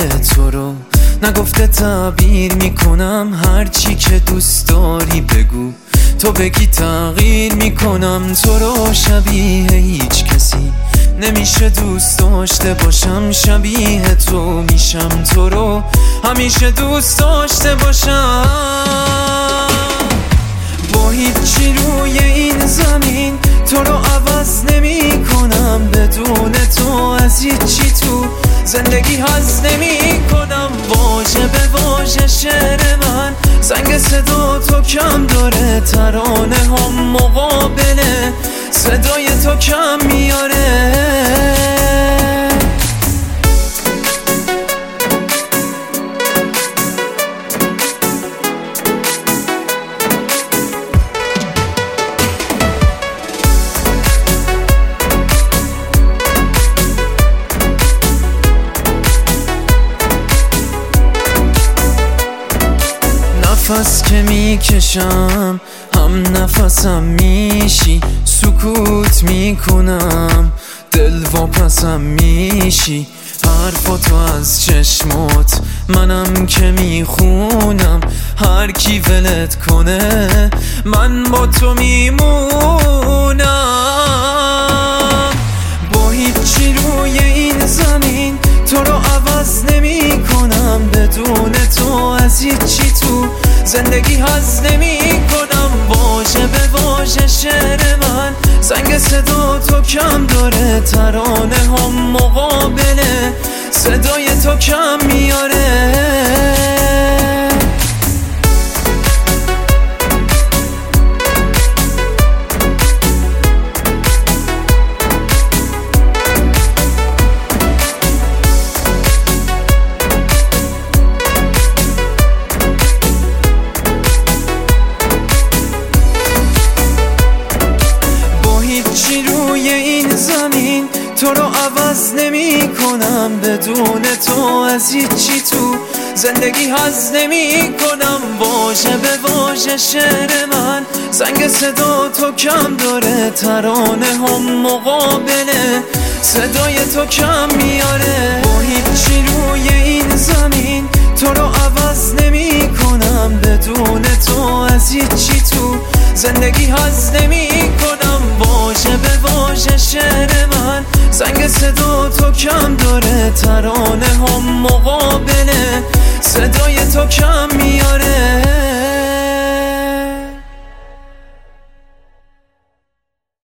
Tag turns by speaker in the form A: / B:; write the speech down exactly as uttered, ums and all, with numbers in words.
A: تو رو نگفته تعبیر میکنم، هرچی که دوست داری بگو، تو بگی تغییر میکنم. تو رو شبیه هیچ کسی نمیشه دوست داشته باشم، شبیه تو میشم، تو رو همیشه دوست داشته باشم. با هیچی روی این زمین تو رو عوض نمی کنم، بدون تو از هیچی تو زندگی هست نمی کنم. واژه به واژه شعر من زنگ صدا تو کم داره، ترانه هم مقابله صدای تو کم میاره. نفس که میکشم هم نفسم میشی، سکوت میکنم دل واپسم میشی. حرفاتو از چشمات منم که میخونم، هر کی ولت کنه من با تو میمونم. با هیچی روی این زمین تو رو عوض نمی کنم، بدون تو از هیچی تو زندگی هست نمی کنم. واژه به واژه شعر من زنگ صدا تو کم داره، ترانه هم مقابله صدای تو کم میاره. تو رو عوض نمی کنم، بدون تو از هیچی تو زندگی هست نمی کنم. واژه به واژه شعر من زنگ صدا تو کم داره، ترانه هم مقابله صدای تو کم میاره. با هیچی روی این زمین تو رو عوض نمی کنم، بدون تو از هیچی تو زندگی هست نمی کنم. واژه به واژه شعر من زنگ صدا تو کم داره، ترانه هم مقابله صدای تو کم میاره.